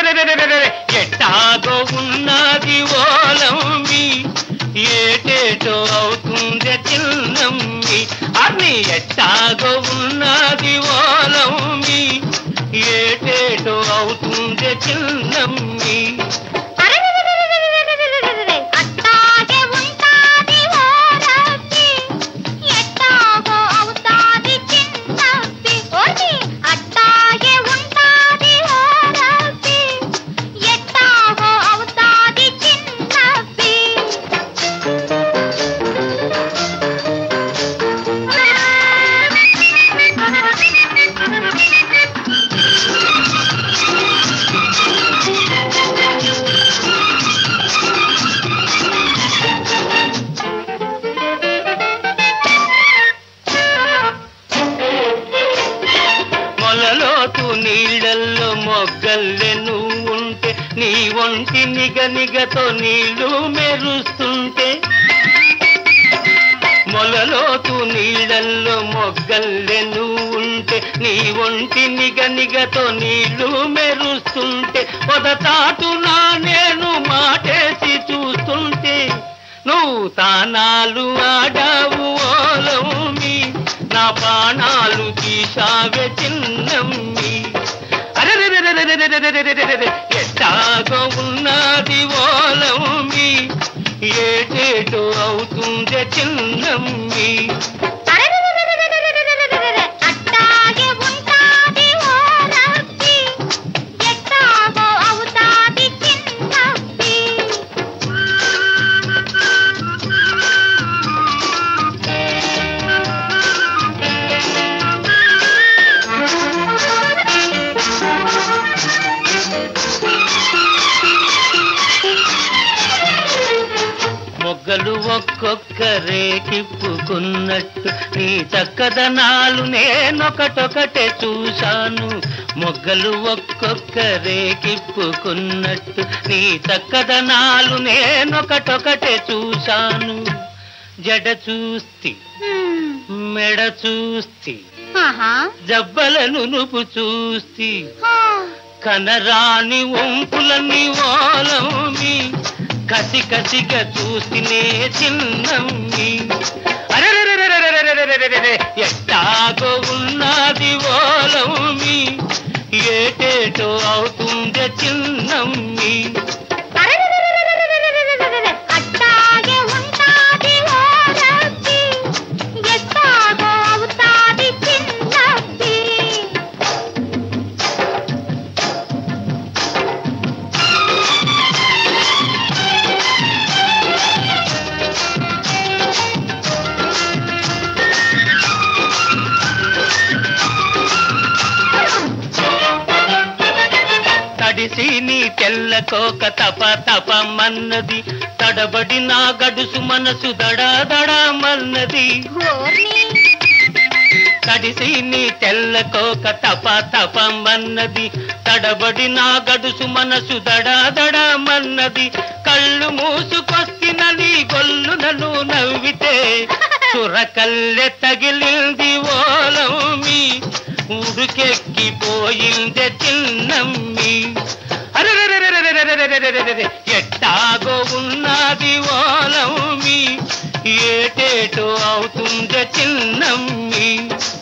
ఎట్టాగో ఉన్నది ఓలమ్మి ఏటేటో అవుతుంది చిన్నమ్మి అన్ని ఎట్టాగో ఉన్నది ఓలమ్మి ఏటేటో అవుతుంది చిన్నమ్మి నీళ్ళల్లో మొగ్గల్లే నువ్వుంటే నీ ఒంటి నిగనిగతో నీళ్లు మెరుస్తుంటే మొలలోతు నీళ్ళల్లో మొగ్గల్లే నువ్వుంటే నీ ఒంటి నిగనిగతో నీళ్లు మెరుస్తుంటే పొదతాటునా నేను మాటేసి చూస్తుంటే నువ్వు తానాలు ఆడావు ఓలమ్మి నా ప్రాణాలు తీశావే చిన్నమ్మి ఎట్టాగో ఉన్నది ఓలమ్మి ఏటేటో అవుతుంది చిన్నమ్మి మొగ్గలు ఒక్కొక్కరే కిప్పుకున్నట్టు నీ చక్కదనాలు నేనొకటొకటే చూశాను మొగ్గలు ఒక్కొక్కరే కిప్పుకున్నట్టు నీ చక్కదనాలు నేనొకటొకటే చూశాను జడ చూస్తి మెడ చూస్తి జబ్బలను నుపు చూస్తి కనరాని వంపులని ఓలమ్మి కసి కసిగా చూస్తేనే చిన్నమ్మి ఎట్టాగో ఉన్నది ఓలమ్మి ఏటేటో అవుతుంది చిన్నమ్మి తడిసి నీ తెల్లకోక తప తపమన్నది తడబడి నా గడుసు మనసు దడాదడమన్నది తడిసి నీ తెల్లకోక తప తపమన్నది తడబడి నా గడుసు మనసు దడాదడమన్నది కళ్ళు మూసుకొస్తినని గొల్లునను నవ్వితే చురకల్లె తగిలింది ఓలమ్మి ఉడుకెక్కిపోయిందే చిన్నమ్మి ఎట్టాగో ఉన్నది ఓలమ్మి ఏటేటో అవుతుందే చిన్నమ్మి